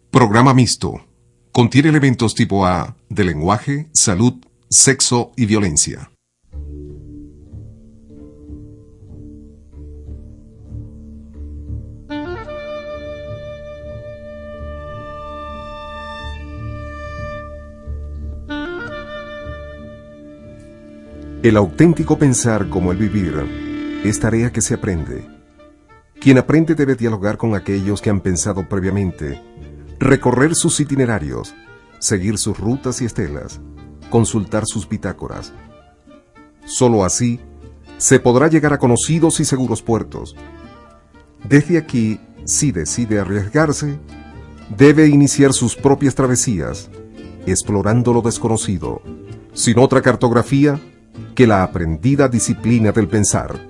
Programa mixto. Contiene elementos tipo A de lenguaje, salud, sexo y violencia. El auténtico pensar como el vivir es tarea que se aprende. Quien aprende debe dialogar con aquellos que han pensado previamente, recorrer sus itinerarios, seguir sus rutas y estelas, consultar sus bitácoras. Solo así se podrá llegar a conocidos y seguros puertos. Desde aquí, si decide arriesgarse, debe iniciar sus propias travesías, explorando lo desconocido, sin otra cartografía que la aprendida disciplina del pensar.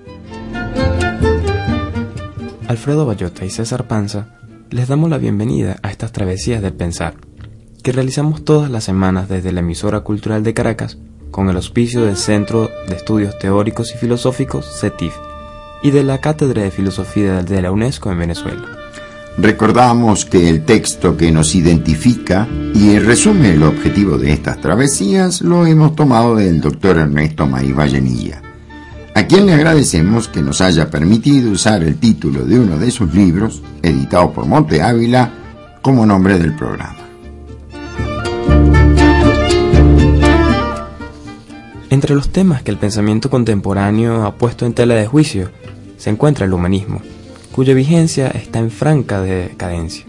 Alfredo Bayota y César Panza les damos la bienvenida a estas travesías del pensar, que realizamos todas las semanas desde la emisora cultural de Caracas, con el auspicio del Centro de Estudios Teóricos y Filosóficos, CETIF, y de la Cátedra de Filosofía de la UNESCO en Venezuela. Recordamos que el texto que nos identifica y resume el objetivo de estas travesías lo hemos tomado del doctor Ernesto May Vallenilla, a quien le agradecemos que nos haya permitido usar el título de uno de sus libros, editado por Monte Ávila, como nombre del programa. Entre los temas que el pensamiento contemporáneo ha puesto en tela de juicio se encuentra el humanismo, cuya vigencia está en franca decadencia.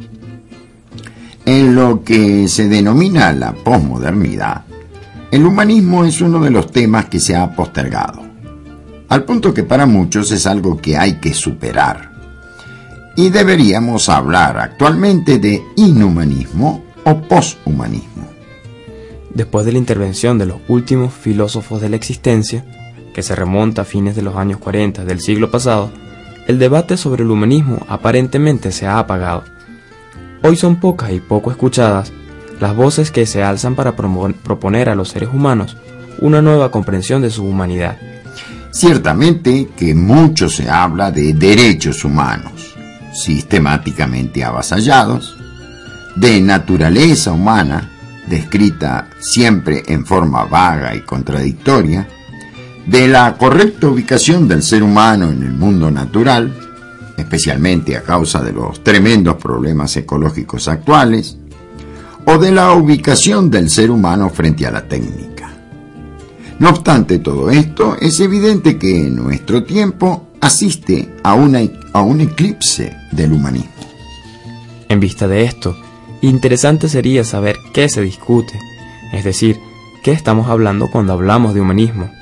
En lo que se denomina la posmodernidad, el humanismo es uno de los temas que se ha postergado, al punto que para muchos es algo que hay que superar. Y deberíamos hablar actualmente de inhumanismo o poshumanismo. Después de la intervención de los últimos filósofos de la existencia, que se remonta a fines de los años 40 del siglo pasado, el debate sobre el humanismo aparentemente se ha apagado. Hoy son pocas y poco escuchadas las voces que se alzan para proponer a los seres humanos una nueva comprensión de su humanidad. Ciertamente que mucho se habla de derechos humanos, sistemáticamente avasallados, de naturaleza humana, descrita siempre en forma vaga y contradictoria, de la correcta ubicación del ser humano en el mundo natural, especialmente a causa de los tremendos problemas ecológicos actuales, o de la ubicación del ser humano frente a la técnica. No obstante todo esto, es evidente que nuestro tiempo asiste a un eclipse del humanismo. En vista de esto, interesante sería saber qué se discute, es decir, qué estamos hablando cuando hablamos de humanismo.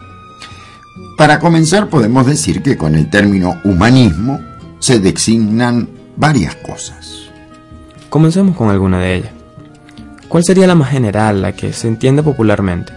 Para comenzar, podemos decir que con el término humanismo se designan varias cosas. Comencemos con alguna de ellas. ¿Cuál sería la más general, la que se entiende popularmente?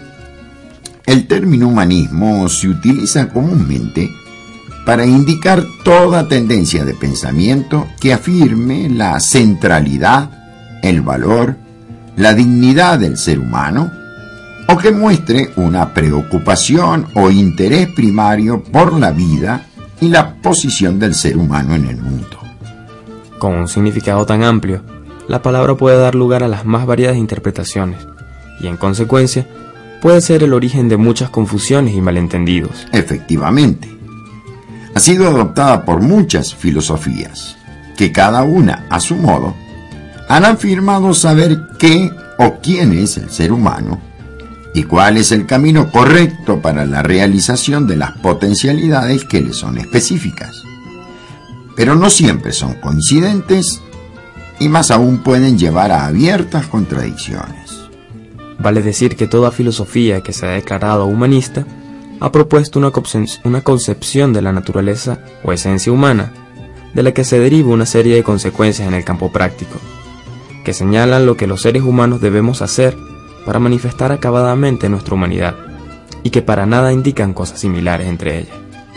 El término humanismo se utiliza comúnmente para indicar toda tendencia de pensamiento que afirme la centralidad, el valor, la dignidad del ser humano, o que muestre una preocupación o interés primario por la vida y la posición del ser humano en el mundo. Con un significado tan amplio, la palabra puede dar lugar a las más variadas interpretaciones, y en consecuencia, puede ser el origen de muchas confusiones y malentendidos. Efectivamente, ha sido adoptada por muchas filosofías, que cada una, a su modo, han afirmado saber qué o quién es el ser humano, y cuál es el camino correcto para la realización de las potencialidades que le son específicas. Pero no siempre son coincidentes y más aún pueden llevar a abiertas contradicciones. Vale decir que toda filosofía que se ha declarado humanista ha propuesto una concepción de la naturaleza o esencia humana, de la que se deriva una serie de consecuencias en el campo práctico, que señalan lo que los seres humanos debemos hacer para manifestar acabadamente nuestra humanidad, y que para nada indican cosas similares entre ellas.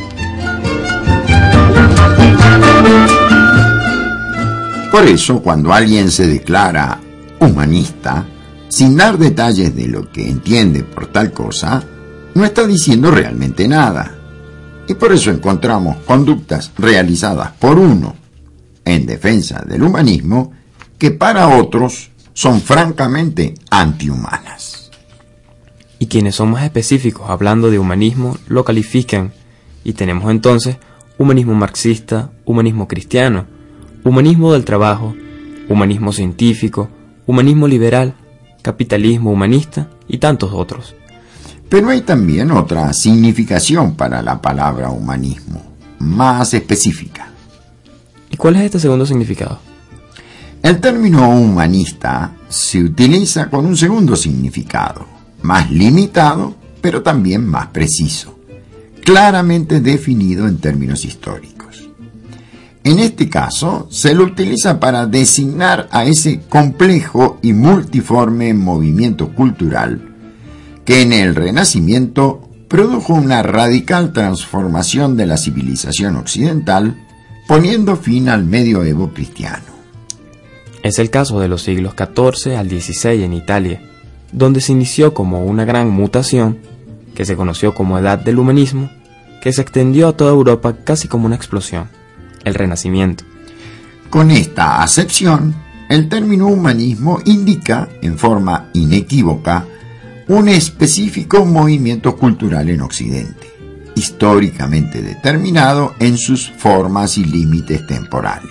Por eso, cuando alguien se declara humanista, sin dar detalles de lo que entiende por tal cosa, no está diciendo realmente nada. Y por eso encontramos conductas realizadas por uno en defensa del humanismo que para otros son francamente antihumanas. Y quienes son más específicos hablando de humanismo lo califican, y tenemos entonces humanismo marxista, humanismo cristiano, humanismo del trabajo, humanismo científico, humanismo liberal, capitalismo humanista y tantos otros. Pero hay también otra significación para la palabra humanismo, más específica. ¿Y cuál es este segundo significado? El término humanista se utiliza con un segundo significado, más limitado, pero también más preciso, claramente definido en términos históricos. En este caso, se lo utiliza para designar a ese complejo y multiforme movimiento cultural que en el Renacimiento produjo una radical transformación de la civilización occidental, poniendo fin al medioevo cristiano. Es el caso de los siglos XIV al XVI en Italia, donde se inició como una gran mutación, que se conoció como Edad del Humanismo, que se extendió a toda Europa casi como una explosión, el Renacimiento. Con esta acepción, el término humanismo indica, en forma inequívoca, un específico movimiento cultural en Occidente, históricamente determinado en sus formas y límites temporales.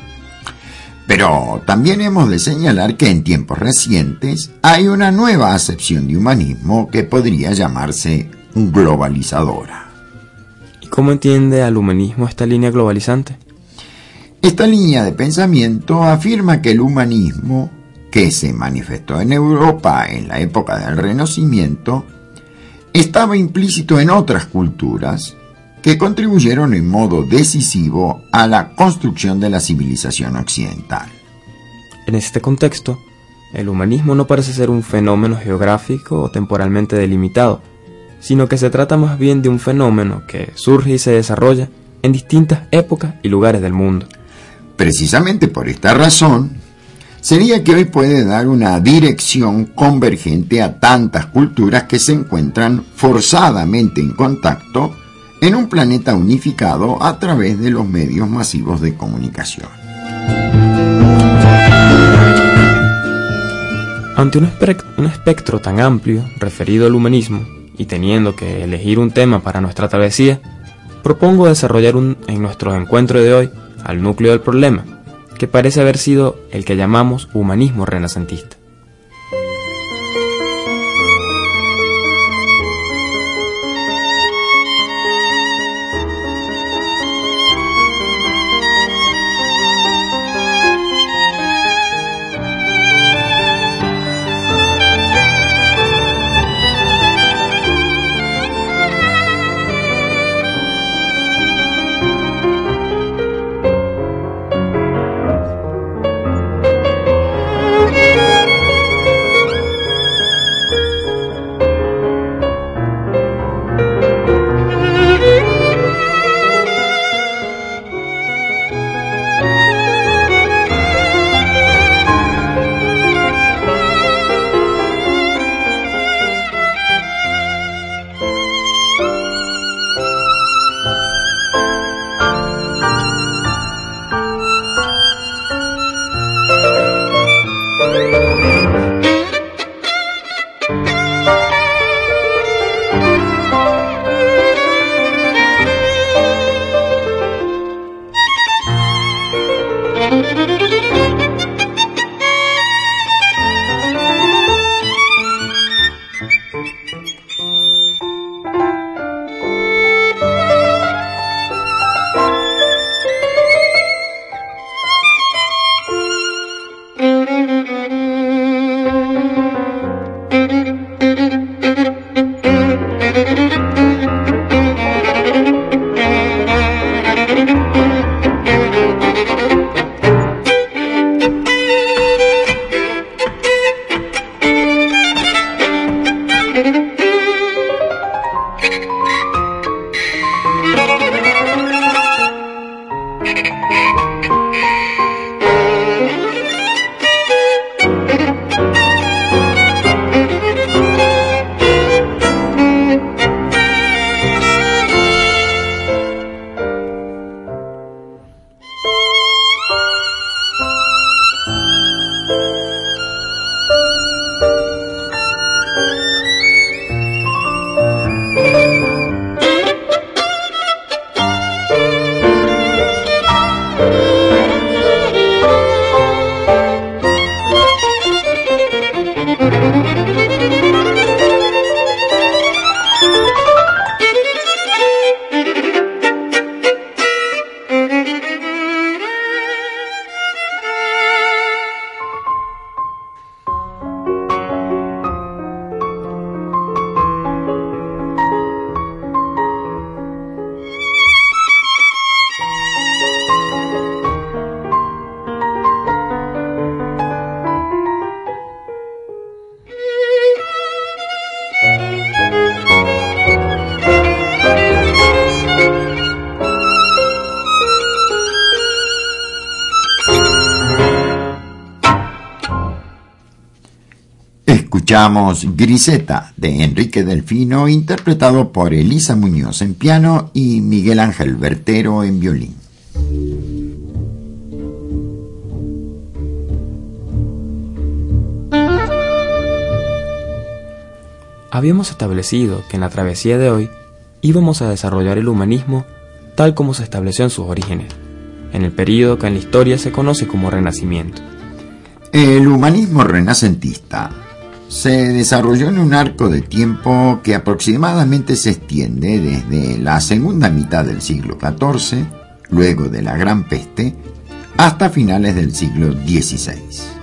Pero también hemos de señalar que en tiempos recientes hay una nueva acepción de humanismo que podría llamarse globalizadora. ¿Y cómo entiende al humanismo esta línea globalizante? Esta línea de pensamiento afirma que el humanismo, que se manifestó en Europa en la época del Renacimiento, estaba implícito en otras culturas que contribuyeron en modo decisivo a la construcción de la civilización occidental. En este contexto, el humanismo no parece ser un fenómeno geográfico o temporalmente delimitado, sino que se trata más bien de un fenómeno que surge y se desarrolla en distintas épocas y lugares del mundo. Precisamente por esta razón, sería que hoy puede dar una dirección convergente a tantas culturas que se encuentran forzadamente en contacto en un planeta unificado a través de los medios masivos de comunicación. Ante un espectro tan amplio referido al humanismo, y teniendo que elegir un tema para nuestra travesía, propongo desarrollar en nuestro encuentro de hoy al núcleo del problema, que parece haber sido el que llamamos humanismo renacentista. Escuchamos Griseta de Enrique Delfino, interpretado por Elisa Muñoz en piano y Miguel Ángel Bertero en violín. Habíamos establecido que en la travesía de hoy íbamos a desarrollar el humanismo tal como se estableció en sus orígenes, en el período que en la historia se conoce como Renacimiento. El humanismo renacentista se desarrolló en un arco de tiempo que aproximadamente se extiende desde la segunda mitad del siglo XIV, luego de la Gran Peste, hasta finales del siglo XVI.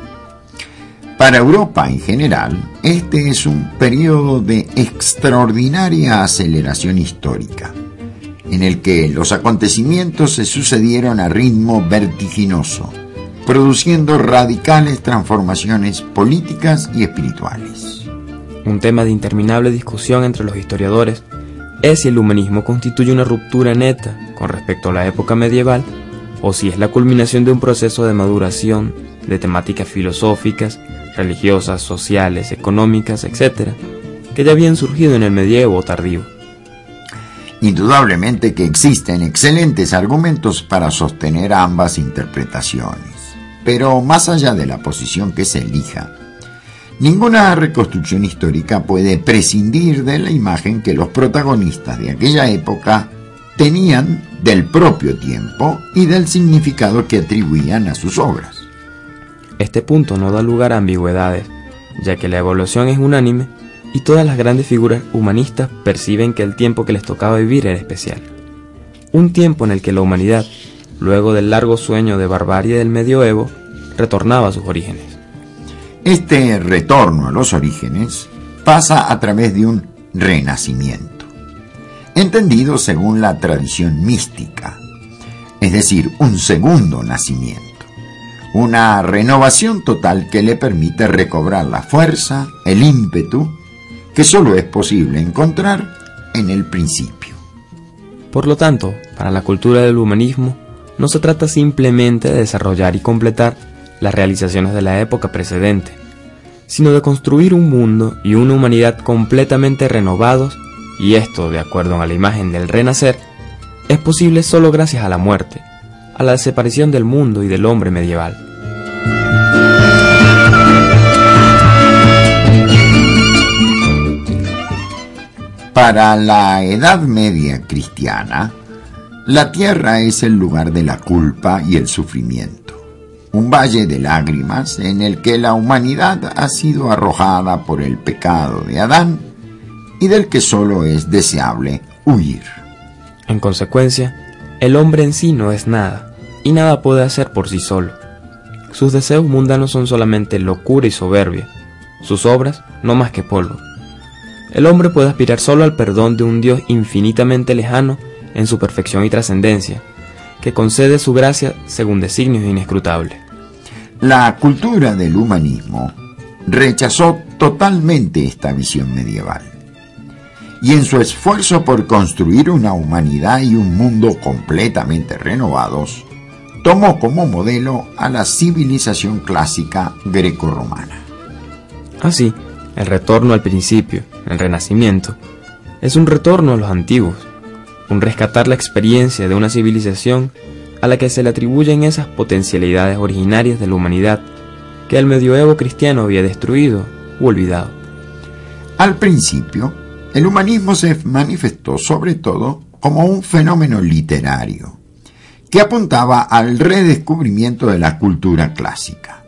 Para Europa en general, este es un periodo de extraordinaria aceleración histórica, en el que los acontecimientos se sucedieron a ritmo vertiginoso, produciendo radicales transformaciones políticas y espirituales. Un tema de interminable discusión entre los historiadores es si el humanismo constituye una ruptura neta con respecto a la época medieval o si es la culminación de un proceso de maduración de temáticas filosóficas, religiosas, sociales, económicas, etc., que ya habían surgido en el medievo tardío. Indudablemente que existen excelentes argumentos para sostener ambas interpretaciones, pero más allá de la posición que se elija, ninguna reconstrucción histórica puede prescindir de la imagen que los protagonistas de aquella época tenían del propio tiempo y del significado que atribuían a sus obras. Este punto no da lugar a ambigüedades, ya que la evolución es unánime y todas las grandes figuras humanistas perciben que el tiempo que les tocaba vivir era especial. Un tiempo en el que la humanidad, luego del largo sueño de barbarie del medioevo, retornaba a sus orígenes. Este retorno a los orígenes pasa a través de un renacimiento, entendido según la tradición mística, es decir, un segundo nacimiento. Una renovación total que le permite recobrar la fuerza, el ímpetu, que solo es posible encontrar en el principio. Por lo tanto, para la cultura del humanismo, no se trata simplemente de desarrollar y completar las realizaciones de la época precedente, sino de construir un mundo y una humanidad completamente renovados, y esto, de acuerdo a la imagen del renacer, es posible solo gracias a la muerte, a la desaparición del mundo y del hombre medieval. Para la Edad Media cristiana, la tierra es el lugar de la culpa y el sufrimiento, un valle de lágrimas en el que la humanidad ha sido arrojada por el pecado de Adán y del que solo es deseable huir. En consecuencia, el hombre en sí no es nada, y nada puede hacer por sí solo. Sus deseos mundanos son solamente locura y soberbia, sus obras no más que polvo. El hombre puede aspirar solo al perdón de un Dios infinitamente lejano en su perfección y trascendencia, que concede su gracia según designios inescrutables. La cultura del humanismo rechazó totalmente esta visión medieval, y en su esfuerzo por construir una humanidad y un mundo completamente renovados, tomó como modelo a la civilización clásica grecorromana. Así, el retorno al principio, el renacimiento, es un retorno a los antiguos, un rescatar la experiencia de una civilización a la que se le atribuyen esas potencialidades originarias de la humanidad que el medioevo cristiano había destruido u olvidado. Al principio, el humanismo se manifestó sobre todo como un fenómeno literario que apuntaba al redescubrimiento de la cultura clásica.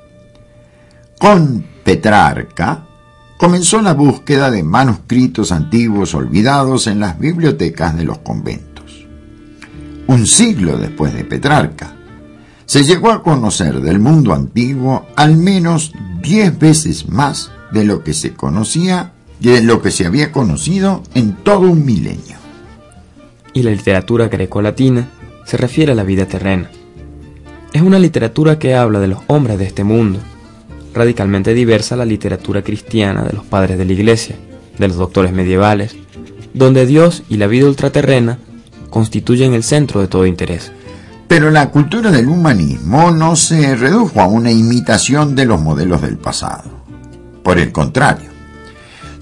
Con Petrarca comenzó la búsqueda de manuscritos antiguos olvidados en las bibliotecas de los conventos. Un siglo después de Petrarca, se llegó a conocer del mundo antiguo al menos 10 veces más de lo que se conocía y de lo que se había conocido en todo un milenio. Y la literatura grecolatina se refiere a la vida terrena. Es una literatura que habla de los hombres de este mundo, radicalmente diversa a la literatura cristiana de los padres de la Iglesia, de los doctores medievales, donde Dios y la vida ultraterrena constituyen el centro de todo interés. Pero la cultura del humanismo no se redujo a una imitación de los modelos del pasado. Por el contrario,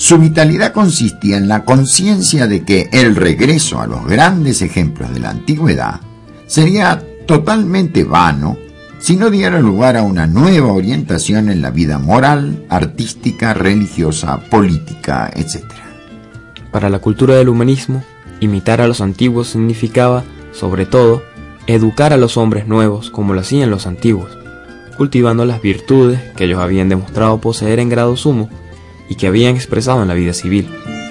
Su vitalidad consistía en la conciencia de que el regreso a los grandes ejemplos de la antigüedad sería totalmente vano si no diera lugar a una nueva orientación en la vida moral, artística, religiosa, política, etc. Para la cultura del humanismo, imitar a los antiguos significaba, sobre todo, educar a los hombres nuevos como lo hacían los antiguos, cultivando las virtudes que ellos habían demostrado poseer en grado sumo y que habían expresado en la vida civil.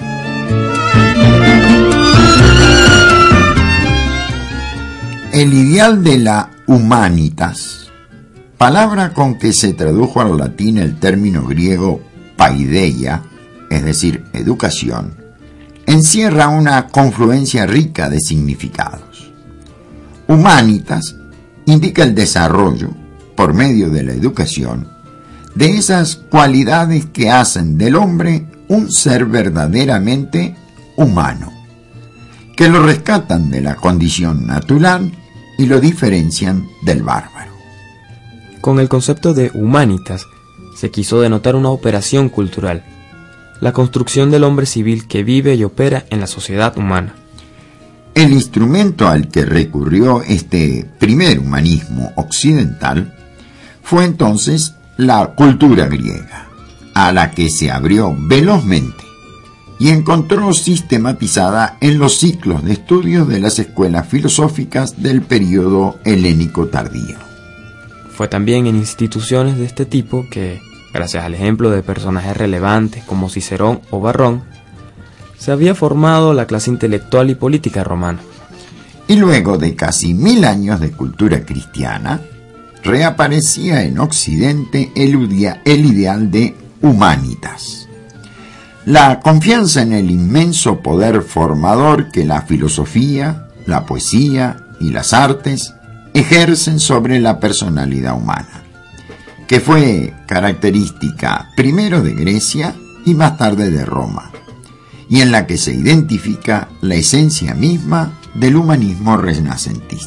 El ideal de la humanitas, palabra con que se tradujo al latín el término griego paideia, es decir, educación, encierra una confluencia rica de significados. Humanitas indica el desarrollo, por medio de la educación, de esas cualidades que hacen del hombre un ser verdaderamente humano, que lo rescatan de la condición natural y lo diferencian del bárbaro. Con el concepto de humanitas se quiso denotar una operación cultural, la construcción del hombre civil que vive y opera en la sociedad humana. El instrumento al que recurrió este primer humanismo occidental fue entonces la cultura griega, a la que se abrió velozmente y encontró sistematizada en los ciclos de estudios de las escuelas filosóficas del período helénico tardío. Fue también en instituciones de este tipo que, gracias al ejemplo de personajes relevantes como Cicerón o Varrón, se había formado la clase intelectual y política romana. Y luego de casi 1000 años de cultura cristiana, reaparecía en Occidente el ideal de humanitas. La confianza en el inmenso poder formador que la filosofía, la poesía y las artes ejercen sobre la personalidad humana, que fue característica primero de Grecia y más tarde de Roma, y en la que se identifica la esencia misma del humanismo renacentista.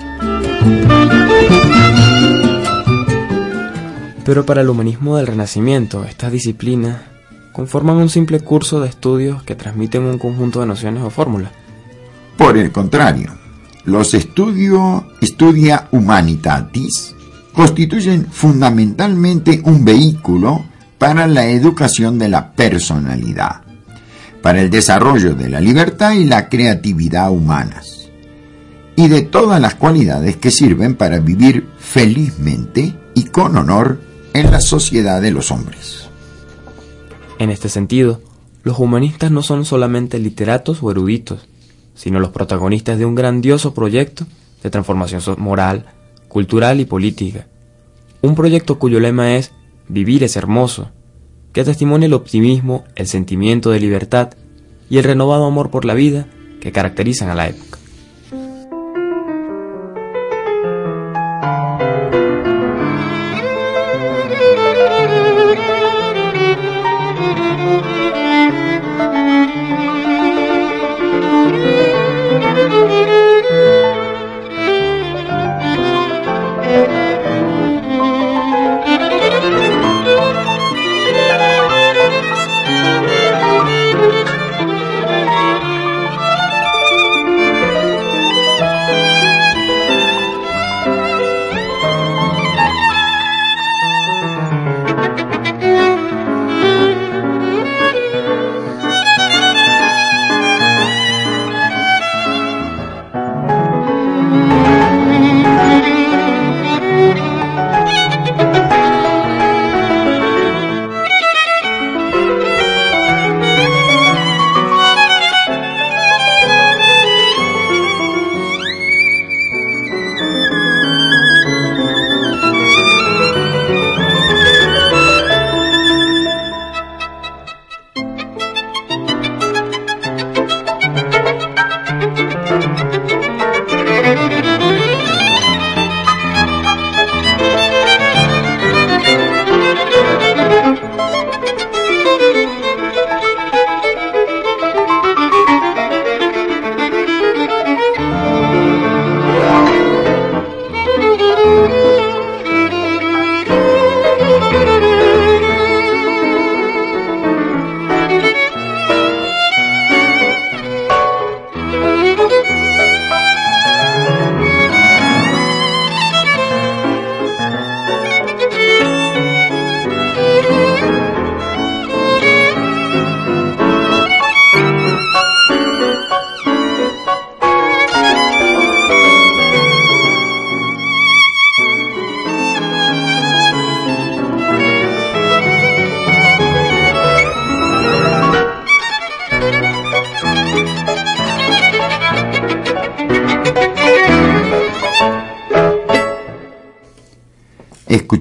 Pero para el humanismo del Renacimiento, estas disciplinas conforman un simple curso de estudios que transmiten un conjunto de nociones o fórmulas. Por el contrario, los Studia Humanitatis constituyen fundamentalmente un vehículo para la educación de la personalidad, para el desarrollo de la libertad y la creatividad humanas, y de todas las cualidades que sirven para vivir felizmente y con honor en la sociedad de los hombres. En este sentido, los humanistas no son solamente literatos o eruditos, sino los protagonistas de un grandioso proyecto de transformación moral, cultural y política. Un proyecto cuyo lema es «Vivir es hermoso», que testimonia el optimismo, el sentimiento de libertad y el renovado amor por la vida que caracterizan a la época.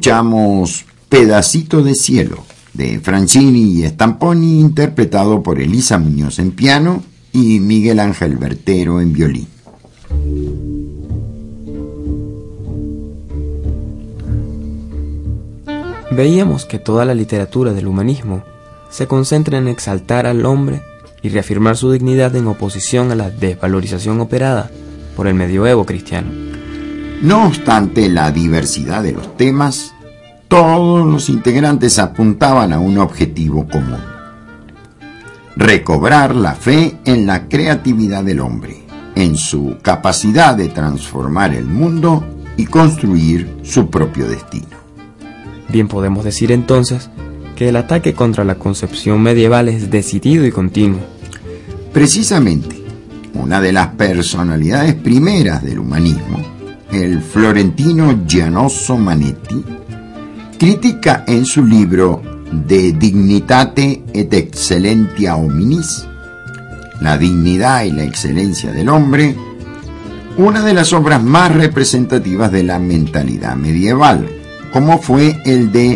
escuchamos Pedacito de Cielo, de Francini y Stamponi, interpretado por Elisa Muñoz en piano y Miguel Ángel Bertero en violín. Veíamos que toda la literatura del humanismo se concentra en exaltar al hombre y reafirmar su dignidad en oposición a la desvalorización operada por el medioevo cristiano. No obstante la diversidad de los temas, todos los integrantes apuntaban a un objetivo común: recobrar la fe en la creatividad del hombre, en su capacidad de transformar el mundo y construir su propio destino. Bien podemos decir entonces que el ataque contra la concepción medieval es decidido y continuo. Precisamente, una de las personalidades primeras del humanismo, el florentino Gianosso Manetti, critica en su libro De Dignitate et Excellentia Hominis, La dignidad y la excelencia del hombre, una de las obras más representativas de la mentalidad medieval, como fue el de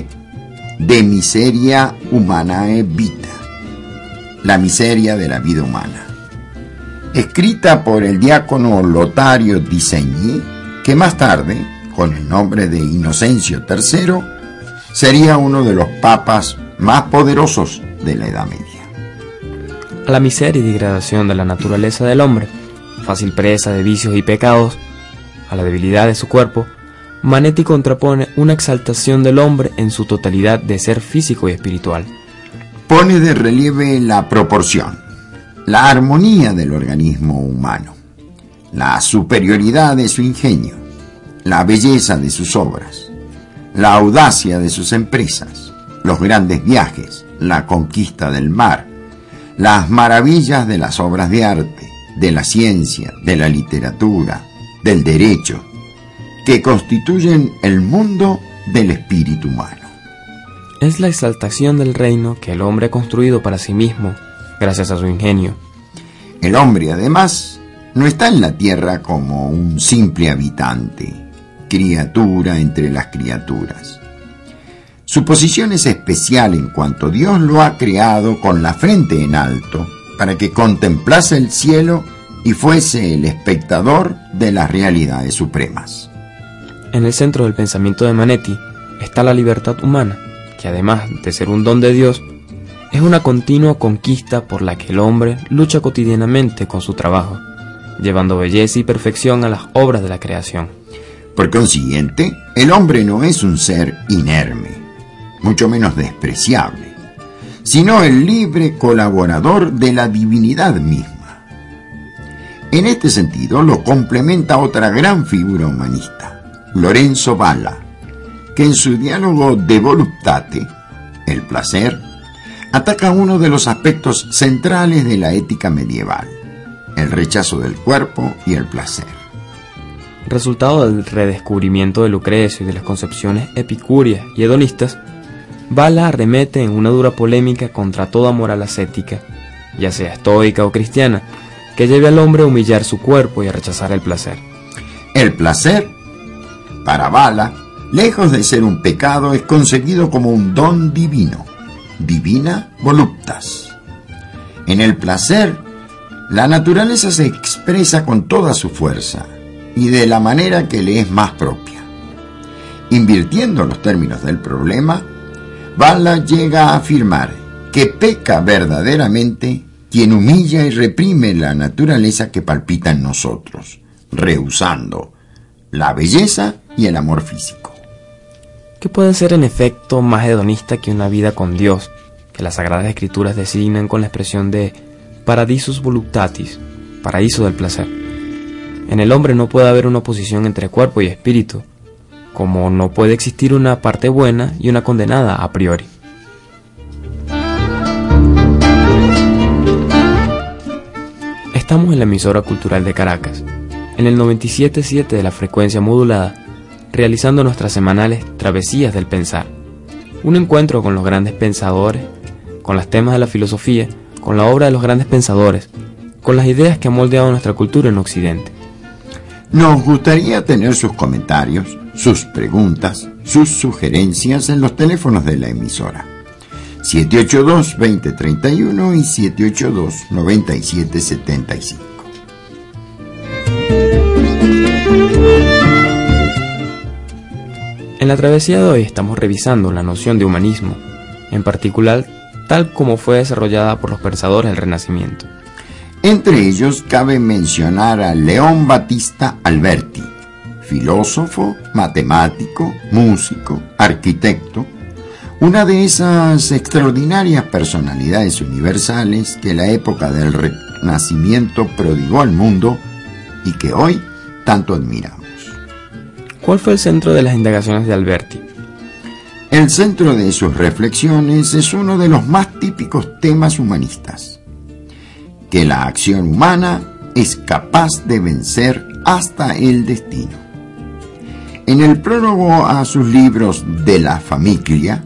Miseria Humanae Vita, la miseria de la vida humana, escrita por el diácono Lotario di Segni, que más tarde, con el nombre de Inocencio III, sería uno de los papas más poderosos de la Edad Media. A la miseria y degradación de la naturaleza del hombre, fácil presa de vicios y pecados, a la debilidad de su cuerpo, Manetti contrapone una exaltación del hombre en su totalidad de ser físico y espiritual. Pone de relieve la proporción, la armonía del organismo humano, la superioridad de su ingenio, la belleza de sus obras, la audacia de sus empresas, los grandes viajes, la conquista del mar, las maravillas de las obras de arte, de la ciencia, de la literatura, del derecho, que constituyen el mundo del espíritu humano. Es la exaltación del reino que el hombre ha construido para sí mismo, gracias a su ingenio. El hombre, además, no está en la tierra como un simple habitante, criatura entre las criaturas. Su posición es especial en cuanto Dios lo ha creado con la frente en alto, para que contemplase el cielo y fuese el espectador de las realidades supremas. En el centro del pensamiento de Manetti está la libertad humana, que además de ser un don de Dios, es una continua conquista por la que el hombre lucha cotidianamente con su trabajo, llevando belleza y perfección a las obras de la creación. Por consiguiente, el hombre no es un ser inerme, mucho menos despreciable, sino el libre colaborador de la divinidad misma. En este sentido lo complementa otra gran figura humanista, Lorenzo Valla, que en su diálogo De Voluptate, el placer, ataca uno de los aspectos centrales de la ética medieval, el rechazo del cuerpo y el placer. Resultado del redescubrimiento de Lucrecio y de las concepciones epicúreas y hedonistas, Valla arremete en una dura polémica contra toda moral ascética, ya sea estoica o cristiana, que lleve al hombre a humillar su cuerpo y a rechazar el placer. El placer, para Valla, lejos de ser un pecado, es concebido como un don divino, divina voluptas. En el placer, la naturaleza se expresa con toda su fuerza y de la manera que le es más propia. Invirtiendo los términos del problema, Valla llega a afirmar que peca verdaderamente quien humilla y reprime la naturaleza que palpita en nosotros, rehusando la belleza y el amor físico. ¿Qué puede ser en efecto más hedonista que una vida con Dios, que las Sagradas Escrituras designan con la expresión de paradisus voluptatis, paraíso del placer? En el hombre no puede haber una oposición entre cuerpo y espíritu, como no puede existir una parte buena y una condenada a priori. Estamos en la emisora cultural de Caracas, en el 97.7 de la frecuencia modulada, realizando nuestras semanales Travesías del Pensar, un encuentro con los grandes pensadores, con los temas de la filosofía, con la obra de los grandes pensadores, con las ideas que han moldeado nuestra cultura en Occidente. Nos gustaría tener sus comentarios, sus preguntas, sus sugerencias en los teléfonos de la emisora 782-2031 y 782-9775. En la travesía de hoy estamos revisando la noción de humanismo, en particular tal como fue desarrollada por los pensadores del Renacimiento. Entre ellos cabe mencionar a León Battista Alberti, filósofo, matemático, músico, arquitecto, una de esas extraordinarias personalidades universales que la época del Renacimiento prodigó al mundo y que hoy tanto admiramos. ¿Cuál fue el centro de las indagaciones de Alberti? El centro de sus reflexiones es uno de los más típicos temas humanistas: que la acción humana es capaz de vencer hasta el destino. En el prólogo a sus libros de la familia,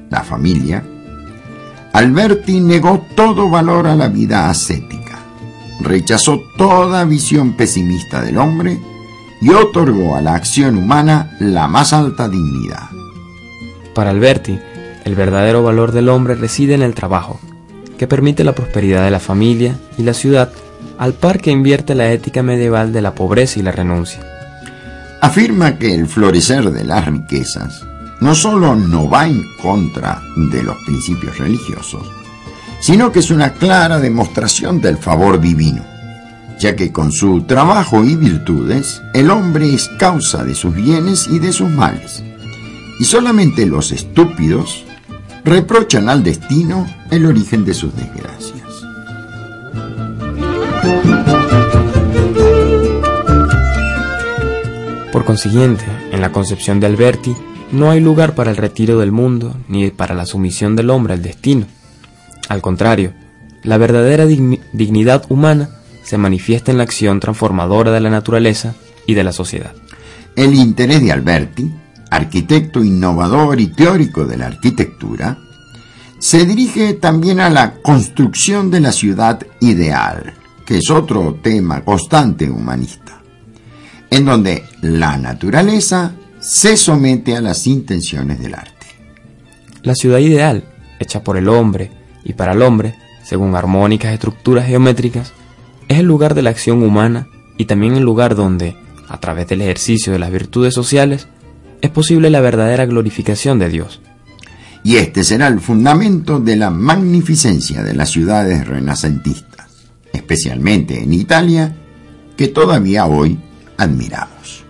Alberti negó todo valor a la vida ascética, rechazó toda visión pesimista del hombre y otorgó a la acción humana la más alta dignidad. Para Alberti, el verdadero valor del hombre reside en el trabajo, que permite la prosperidad de la familia y la ciudad, al par que invierte la ética medieval de la pobreza y la renuncia. Afirma que el florecer de las riquezas no solo no va en contra de los principios religiosos, sino que es una clara demostración del favor divino, ya que con su trabajo y virtudes el hombre es causa de sus bienes y de sus males, y solamente los estúpidos reprochan al destino el origen de sus desgracias. Por consiguiente, en la concepción de Alberti, no hay lugar para el retiro del mundo ni para la sumisión del hombre al destino. Al contrario, la verdadera dignidad humana se manifiesta en la acción transformadora de la naturaleza y de la sociedad. El interés de Alberti, arquitecto innovador y teórico de la arquitectura, se dirige también a la construcción de la ciudad ideal, que es otro tema constante humanista, en donde la naturaleza se somete a las intenciones del arte. La ciudad ideal, hecha por el hombre y para el hombre, según armónicas estructuras geométricas, es el lugar de la acción humana y también el lugar donde, a través del ejercicio de las virtudes sociales, es posible la verdadera glorificación de Dios. Y este será el fundamento de la magnificencia de las ciudades renacentistas, especialmente en Italia, que todavía hoy admiramos.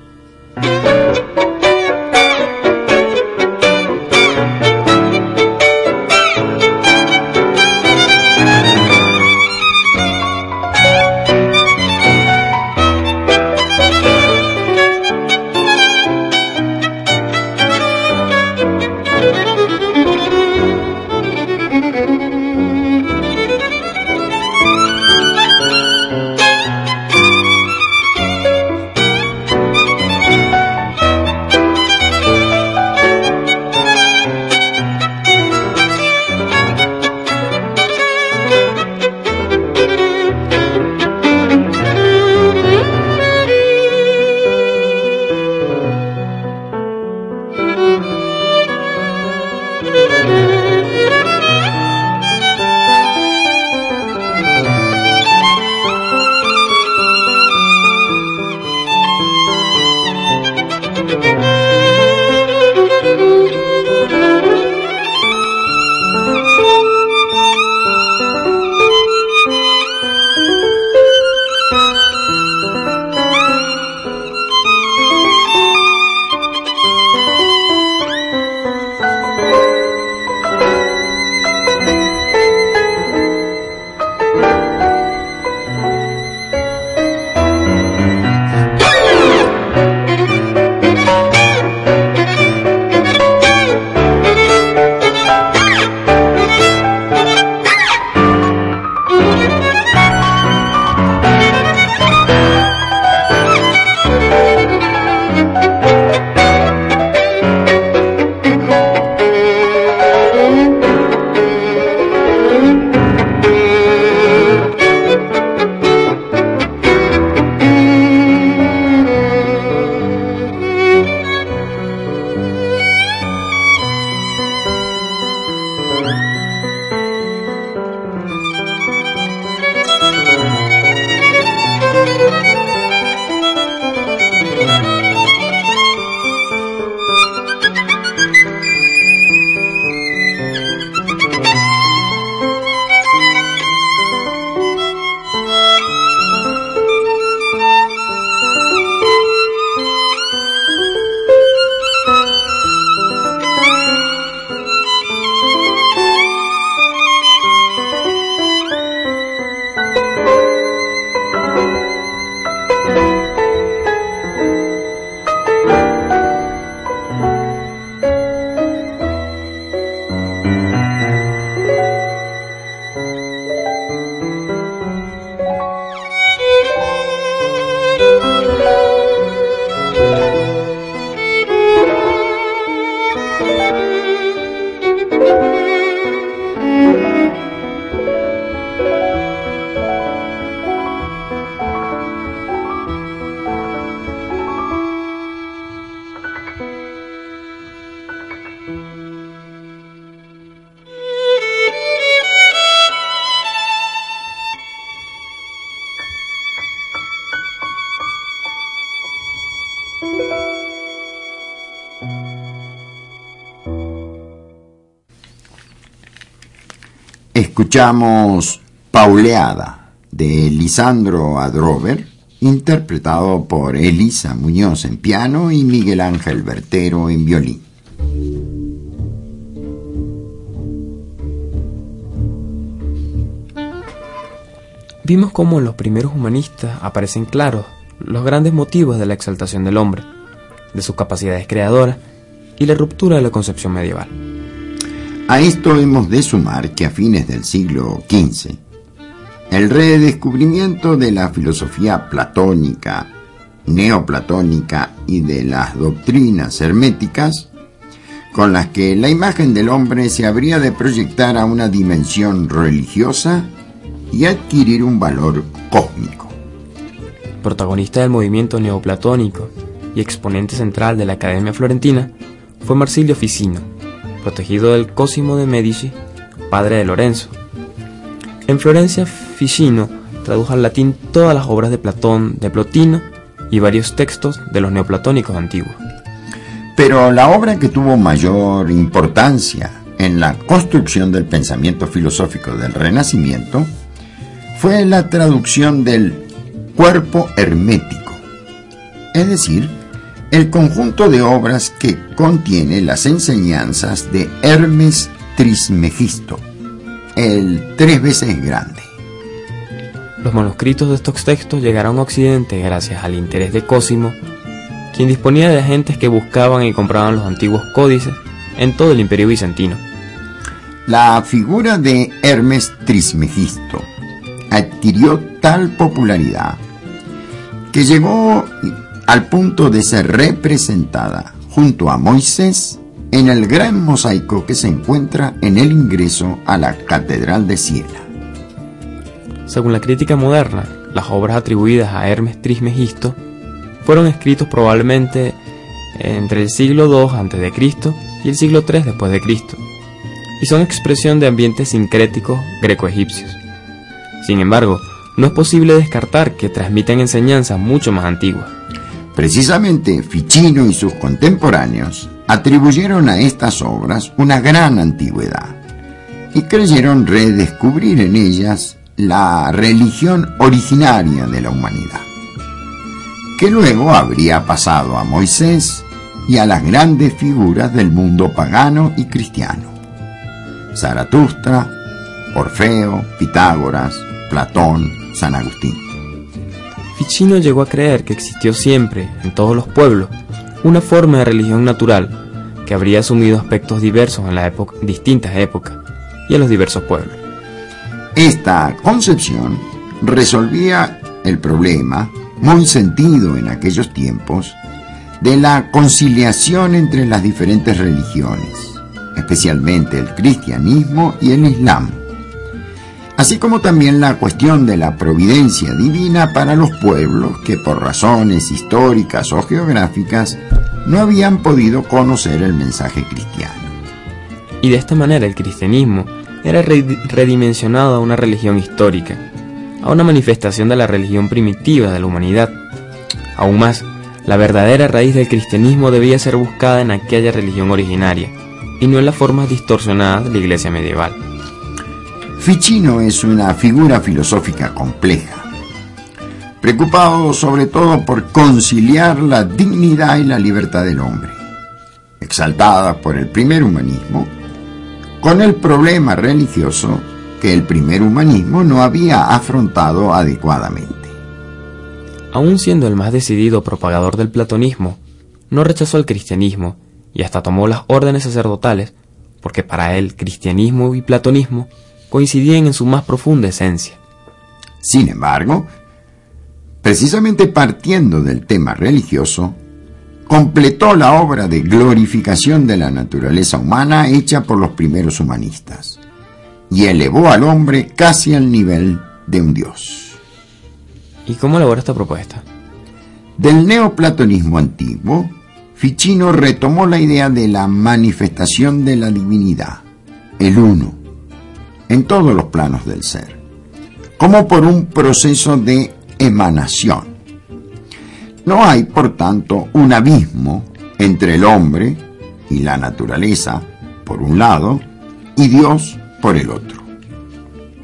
Escuchamos Pauleada de Lisandro Adrover, interpretado por Elisa Muñoz en piano y Miguel Ángel Bertero en violín. Vimos cómo en los primeros humanistas aparecen claros los grandes motivos de la exaltación del hombre, de sus capacidades creadoras y la ruptura de la concepción medieval. A esto hemos de sumar que a fines del siglo XV, el redescubrimiento de la filosofía platónica, neoplatónica y de las doctrinas herméticas, con las que la imagen del hombre se habría de proyectar a una dimensión religiosa y adquirir un valor cósmico. Protagonista del movimiento neoplatónico y exponente central de la Academia Florentina fue Marsilio Ficino, protegido del Cosimo de Medici, padre de Lorenzo. En Florencia, Ficino tradujo al latín todas las obras de Platón, de Plotino y varios textos de los neoplatónicos antiguos. Pero la obra que tuvo mayor importancia en la construcción del pensamiento filosófico del Renacimiento fue la traducción del Cuerpo Hermético, es decir, el conjunto de obras que contiene las enseñanzas de Hermes Trismegisto, el 3 veces grande. Los manuscritos de estos textos llegaron a Occidente gracias al interés de Cosimo, quien disponía de agentes que buscaban y compraban los antiguos códices en todo el Imperio Bizantino. La figura de Hermes Trismegisto adquirió tal popularidad que llegó al punto de ser representada junto a Moisés en el gran mosaico que se encuentra en el ingreso a la Catedral de Siena. Según la crítica moderna, las obras atribuidas a Hermes Trismegisto fueron escritos probablemente entre el siglo II a.C. y el siglo III después de Cristo, y son expresión de ambientes sincréticos greco-egipcios. Sin embargo, no es posible descartar que transmiten enseñanzas mucho más antiguas. Precisamente Ficino y sus contemporáneos atribuyeron a estas obras una gran antigüedad y creyeron redescubrir en ellas la religión originaria de la humanidad, que luego habría pasado a Moisés y a las grandes figuras del mundo pagano y cristiano: Zaratustra, Orfeo, Pitágoras, Platón, San Agustín. Ficino llegó a creer que existió siempre, en todos los pueblos, una forma de religión natural que habría asumido aspectos diversos en las distintas épocas y en los diversos pueblos. Esta concepción resolvía el problema, muy sentido en aquellos tiempos, de la conciliación entre las diferentes religiones, especialmente el cristianismo y el islam, así como también la cuestión de la providencia divina para los pueblos que por razones históricas o geográficas no habían podido conocer el mensaje cristiano. Y de esta manera el cristianismo era redimensionado a una religión histórica, a una manifestación de la religión primitiva de la humanidad. Aún más, la verdadera raíz del cristianismo debía ser buscada en aquella religión originaria, y no en las formas distorsionadas de la iglesia medieval. Ficino es una figura filosófica compleja, preocupado sobre todo por conciliar la dignidad y la libertad del hombre, exaltada por el primer humanismo, con el problema religioso que el primer humanismo no había afrontado adecuadamente. Aún siendo el más decidido propagador del platonismo, no rechazó el cristianismo y hasta tomó las órdenes sacerdotales, porque para él cristianismo y platonismo coincidían en su más profunda esencia. Sin embargo, precisamente partiendo del tema religioso, completó la obra de glorificación de la naturaleza humana hecha por los primeros humanistas y elevó al hombre casi al nivel de un dios. ¿Y cómo elaboró esta propuesta? Del neoplatonismo antiguo, Ficino retomó la idea de la manifestación de la divinidad, el uno, en todos los planos del ser, como por un proceso de emanación. No hay, por tanto, un abismo entre el hombre y la naturaleza, por un lado, y Dios, por el otro.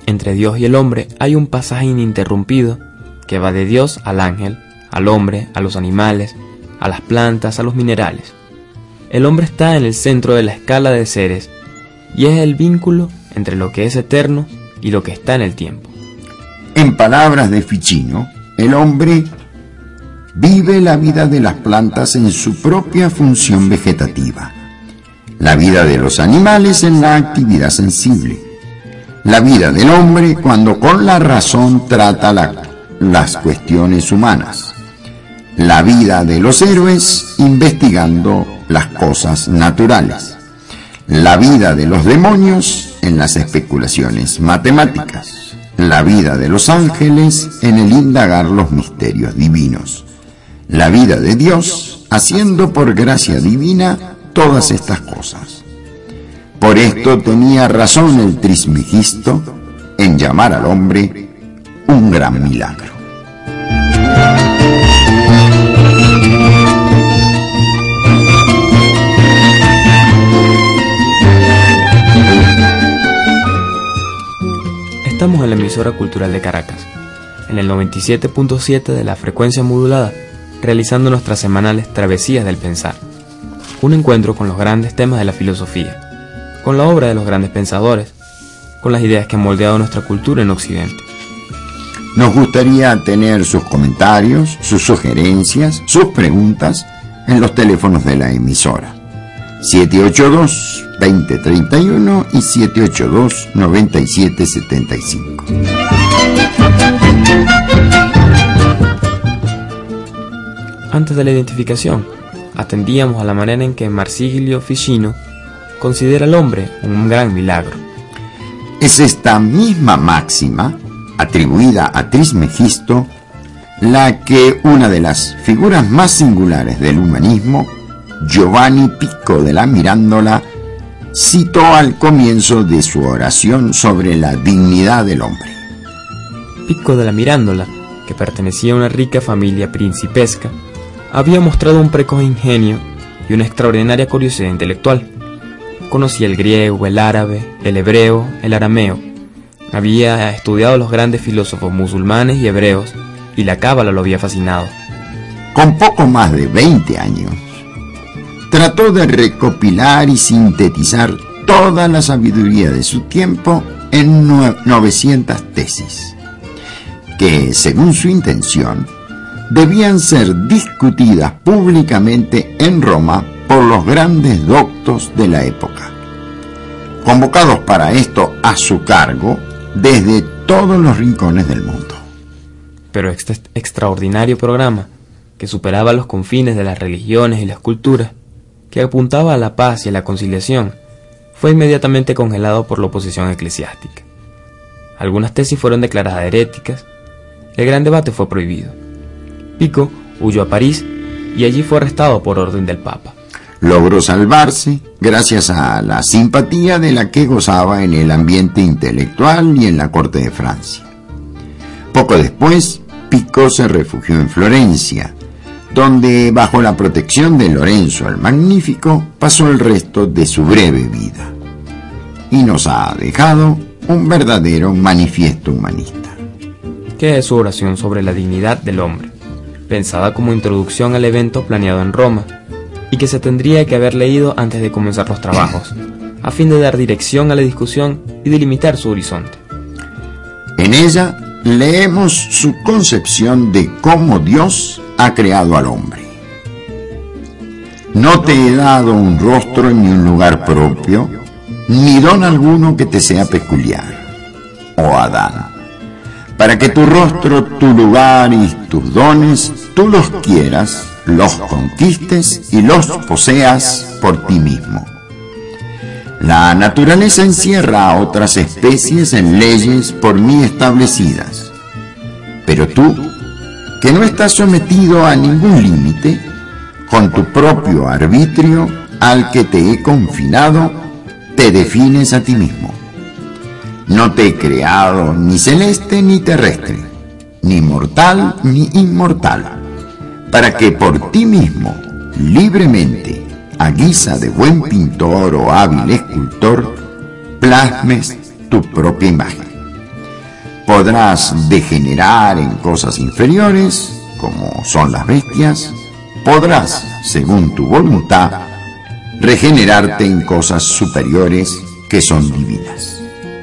entre Dios y el hombre hay un pasaje ininterrumpido que va de Dios al ángel, al hombre, a los animales, a las plantas, a los minerales. El hombre está en el centro de la escala de seres y es el vínculo entre lo que es eterno y lo que está en el tiempo. En palabras de Ficino, el hombre vive la vida de las plantas en su propia función vegetativa, la vida de los animales en la actividad sensible, la vida del hombre cuando con la razón trata las cuestiones humanas, la vida de los héroes investigando las cosas naturales, la vida de los demonios en las especulaciones matemáticas, la vida de los ángeles en el indagar los misterios divinos, la vida de Dios haciendo por gracia divina todas estas cosas. Por esto tenía razón el Trismegisto en llamar al hombre un gran milagro. Estamos en la emisora cultural de Caracas, en el 97.7 de la frecuencia modulada, realizando nuestras semanales Travesías del Pensar, un encuentro con los grandes temas de la filosofía, con la obra de los grandes pensadores, con las ideas que han moldeado nuestra cultura en Occidente. Nos gustaría tener sus comentarios, sus sugerencias, sus preguntas en los teléfonos de la emisora 782-2031 y 782-9775. Antes de la identificación, atendíamos a la manera en que Marsilio Ficino considera al hombre un gran milagro. Es esta misma máxima, atribuida a Trismegisto, la que una de las figuras más singulares del humanismo, Giovanni Pico della Mirandola, citó al comienzo de su oración sobre la dignidad del hombre. Pico della Mirandola, que pertenecía a una rica familia principesca, había mostrado un precoz ingenio y una extraordinaria curiosidad intelectual. Conocía el griego, el árabe, el hebreo, el arameo. Había estudiado los grandes filósofos musulmanes y hebreos, y la cábala lo había fascinado. Con poco más de 20 años, trató de recopilar y sintetizar toda la sabiduría de su tiempo en 900 tesis, que, según su intención, debían ser discutidas públicamente en Roma por los grandes doctos de la época, convocados para esto a su cargo desde todos los rincones del mundo. Pero este extraordinario programa, que superaba los confines de las religiones y las culturas, que apuntaba a la paz y a la conciliación, fue inmediatamente congelado por la oposición eclesiástica. Algunas tesis fueron declaradas heréticas. El gran debate fue prohibido. Pico huyó a París y allí fue arrestado por orden del Papa. Logró salvarse gracias a la simpatía de la que gozaba en el ambiente intelectual y en la corte de Francia. Poco después, Pico se refugió en Florencia, donde, bajo la protección de Lorenzo el Magnífico, pasó el resto de su breve vida. Y nos ha dejado un verdadero manifiesto humanista. Que es su oración sobre la dignidad del hombre, pensada como introducción al evento planeado en Roma, y que se tendría que haber leído antes de comenzar los trabajos, a fin de dar dirección a la discusión y delimitar su horizonte. En ella leemos su concepción de cómo Dios ha creado al hombre. No te he dado un rostro ni un lugar propio, ni don alguno que te sea peculiar, oh Adán, para que tu rostro, tu lugar y tus dones, tú los quieras, los conquistes y los poseas por ti mismo. La naturaleza encierra a otras especies en leyes por mí establecidas, pero tú, que no estás sometido a ningún límite, con tu propio arbitrio al que te he confinado, te defines a ti mismo. No te he creado ni celeste ni terrestre, ni mortal ni inmortal, para que por ti mismo, libremente, a guisa de buen pintor o hábil escultor, plasmes tu propia imagen. Podrás degenerar en cosas inferiores, como son las bestias. Podrás, según tu voluntad, regenerarte en cosas superiores, que son divinas.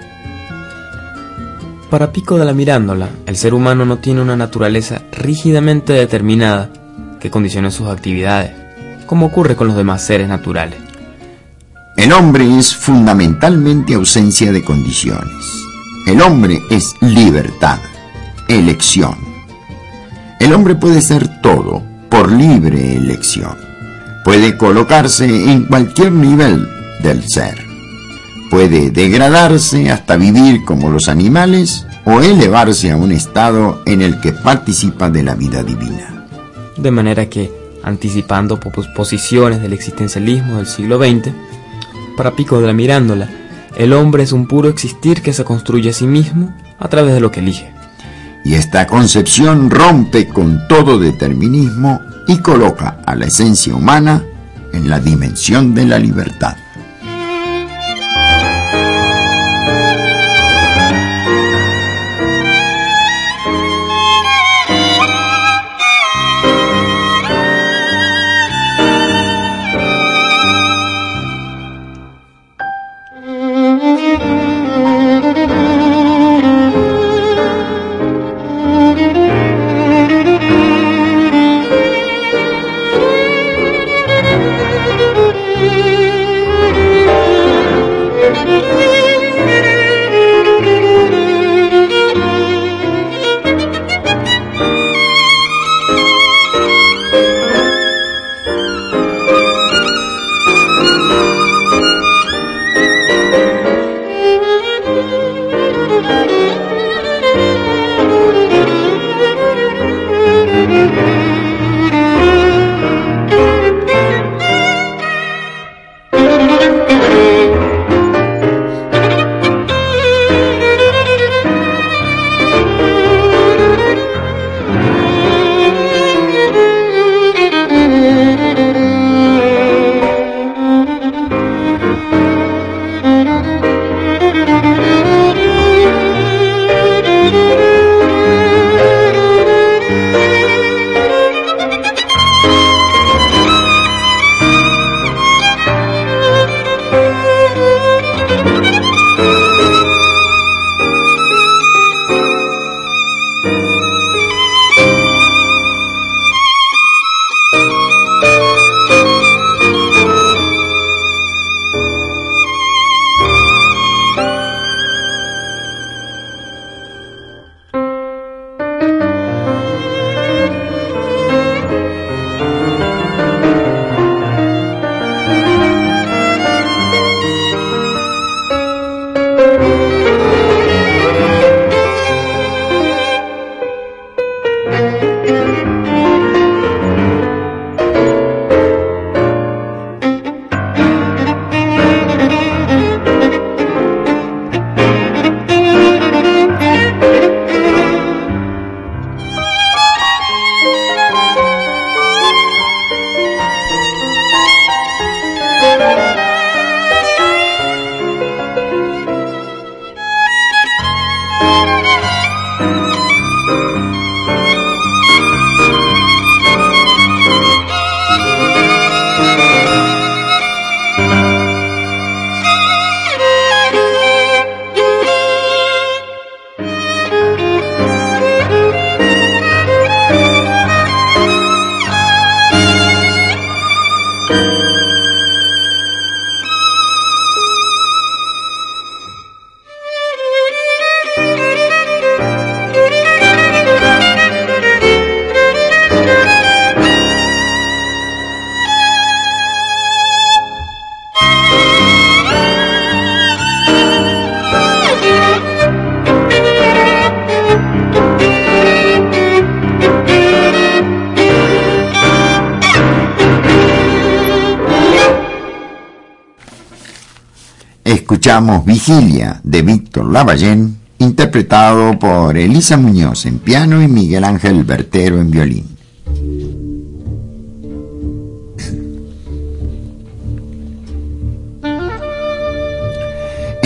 Para Pico della Mirandola, el ser humano no tiene una naturaleza rígidamente determinada que condicione sus actividades, como ocurre con los demás seres naturales. El hombre es fundamentalmente ausencia de condiciones. El hombre es libertad, elección. El hombre puede ser todo por libre elección. Puede colocarse en cualquier nivel del ser. Puede degradarse hasta vivir como los animales o elevarse a un estado en el que participa de la vida divina. De manera que, anticipando posiciones del existencialismo del siglo XX, para Pico della Mirandola, el hombre es un puro existir que se construye a sí mismo a través de lo que elige. Y esta concepción rompe con todo determinismo y coloca a la esencia humana en la dimensión de la libertad. Escuchamos Vigilia de Víctor Lavallén, interpretado por Elisa Muñoz en piano y Miguel Ángel Bertero en violín.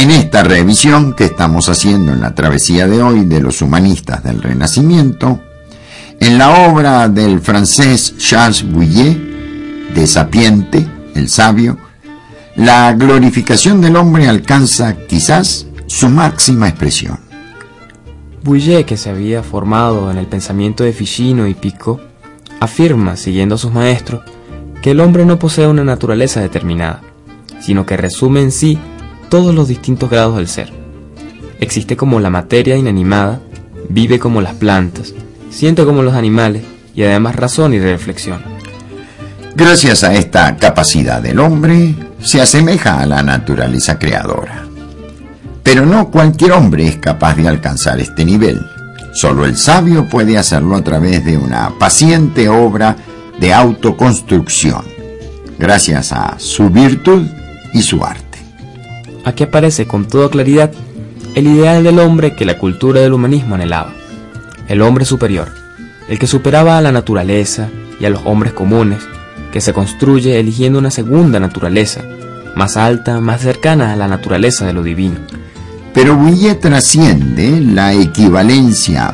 En esta revisión que estamos haciendo en la travesía de hoy de los humanistas del Renacimiento, en la obra del francés Charles Bouillet, de Sapiente, el sabio, la glorificación del hombre alcanza quizás su máxima expresión. Bouillet, que se había formado en el pensamiento de Ficino y Picot, afirma, siguiendo a sus maestros, que el hombre no posee una naturaleza determinada, sino que resume en sí todos los distintos grados del ser. Existe como la materia inanimada, vive como las plantas, siente como los animales y además razona y reflexiona. Gracias a esta capacidad del hombre, se asemeja a la naturaleza creadora. Pero no cualquier hombre es capaz de alcanzar este nivel. Solo el sabio puede hacerlo a través de una paciente obra de autoconstrucción, gracias a su virtud y su arte. Aquí aparece con toda claridad el ideal del hombre que la cultura del humanismo anhelaba. El hombre superior, el que superaba a la naturaleza y a los hombres comunes, que se construye eligiendo una segunda naturaleza, más alta, más cercana a la naturaleza de lo divino. Pero Bouillet trasciende la equivalencia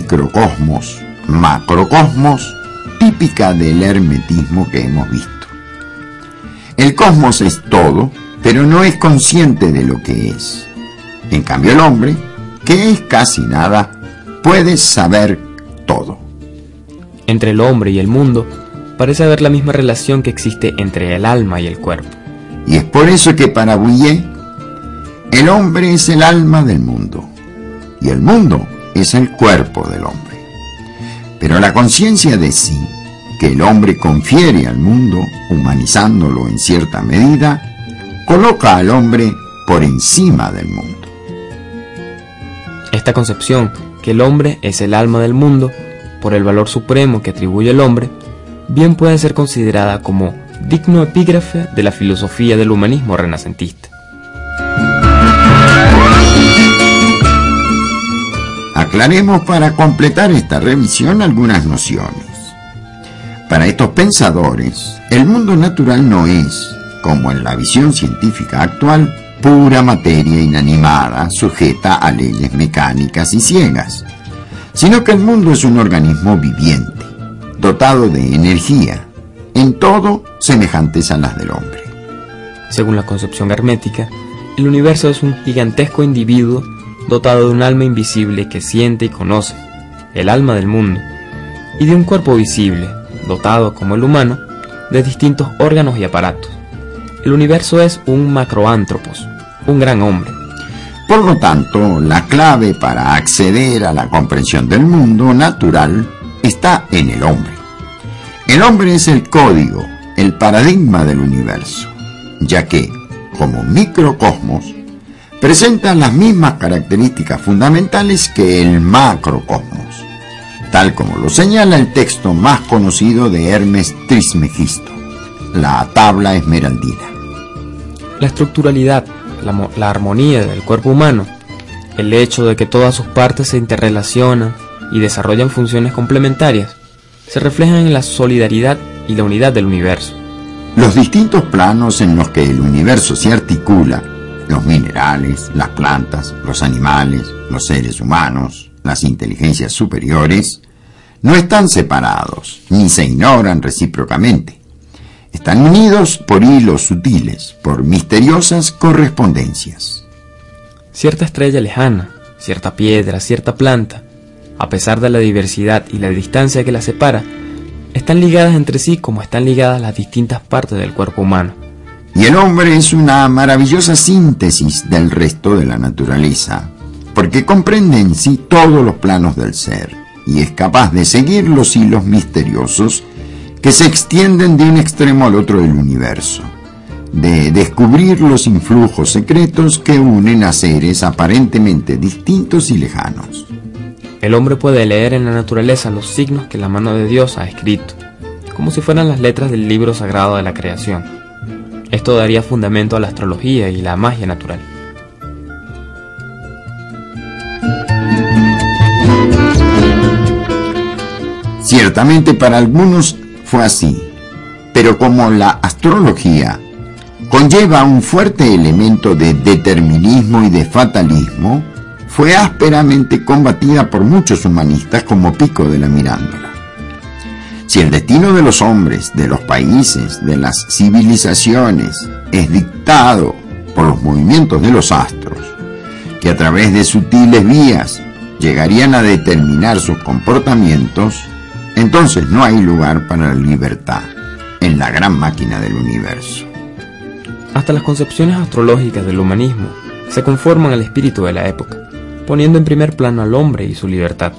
microcosmos-macrocosmos típica del hermetismo que hemos visto. El cosmos es todo, pero no es consciente de lo que es. En cambio el hombre, que es casi nada, puede saber todo. Entre el hombre y el mundo parece haber la misma relación que existe entre el alma y el cuerpo. Y es por eso que para Bouillet, el hombre es el alma del mundo, y el mundo es el cuerpo del hombre. Pero la conciencia de sí, que el hombre confiere al mundo, humanizándolo en cierta medida, coloca al hombre por encima del mundo. Esta concepción, que el hombre es el alma del mundo, por el valor supremo que atribuye el hombre, bien puede ser considerada como digno epígrafe de la filosofía del humanismo renacentista. Aclaremos para completar esta revisión algunas nociones. Para estos pensadores, el mundo natural no es, como en la visión científica actual, pura materia inanimada, sujeta a leyes mecánicas y ciegas, sino que el mundo es un organismo viviente, dotado de energía, en todo semejantes a las del hombre. Según la concepción hermética, el universo es un gigantesco individuo dotado de un alma invisible que siente y conoce, el alma del mundo, y de un cuerpo visible, dotado, como el humano, de distintos órganos y aparatos. El universo es un macroántropos, un gran hombre. Por lo tanto, la clave para acceder a la comprensión del mundo natural está en el hombre. El hombre es el código, el paradigma del universo, ya que, como microcosmos, presenta las mismas características fundamentales que el macrocosmos, tal como lo señala el texto más conocido de Hermes Trismegisto, la Tabla Esmeraldina. La estructuralidad, la armonía del cuerpo humano, el hecho de que todas sus partes se interrelacionan y desarrollan funciones complementarias, se reflejan en la solidaridad y la unidad del universo. Los distintos planos en los que el universo se articula, los minerales, las plantas, los animales, los seres humanos, las inteligencias superiores, no están separados, ni se ignoran recíprocamente. Están unidos por hilos sutiles, por misteriosas correspondencias. Cierta estrella lejana, cierta piedra, cierta planta, a pesar de la diversidad y la distancia que las separa, están ligadas entre sí como están ligadas las distintas partes del cuerpo humano. Y el hombre es una maravillosa síntesis del resto de la naturaleza, porque comprende en sí todos los planos del ser, y es capaz de seguir los hilos misteriosos que se extienden de un extremo al otro del universo, de descubrir los influjos secretos que unen a seres aparentemente distintos y lejanos. El hombre puede leer en la naturaleza los signos que la mano de Dios ha escrito, como si fueran las letras del libro sagrado de la creación. Esto daría fundamento a la astrología y la magia natural. Ciertamente para algunos fue así, pero como la astrología conlleva un fuerte elemento de determinismo y de fatalismo, fue ásperamente combatida por muchos humanistas como Pico de la Mirandola. Si el destino de los hombres, de los países, de las civilizaciones es dictado por los movimientos de los astros, que a través de sutiles vías llegarían a determinar sus comportamientos, entonces no hay lugar para la libertad en la gran máquina del universo. Hasta las concepciones astrológicas del humanismo se conforman al espíritu de la época, poniendo en primer plano al hombre y su libertad.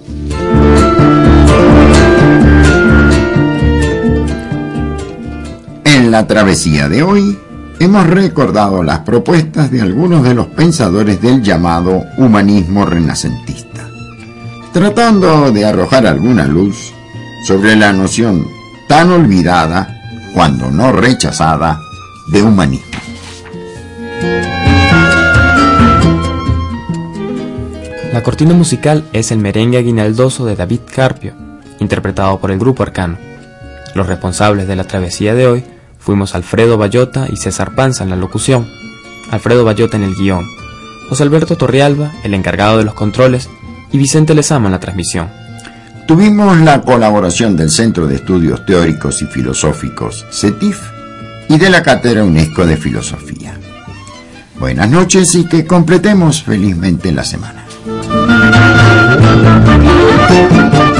En la travesía de hoy hemos recordado las propuestas de algunos de los pensadores del llamado humanismo renacentista, tratando de arrojar alguna luz sobre la noción tan olvidada, cuando no rechazada, de humanismo. La cortina musical es el merengue aguinaldoso de David Carpio, interpretado por el Grupo Arcano. Los responsables de la travesía de hoy fuimos Alfredo Bayota y César Panza en la locución, Alfredo Bayota en el guión, José Alberto Torrealba, el encargado de los controles, y Vicente Lezama en la transmisión. Tuvimos la colaboración del Centro de Estudios Teóricos y Filosóficos, CETIF, y de la Cátedra UNESCO de Filosofía. Buenas noches y que completemos felizmente la semana.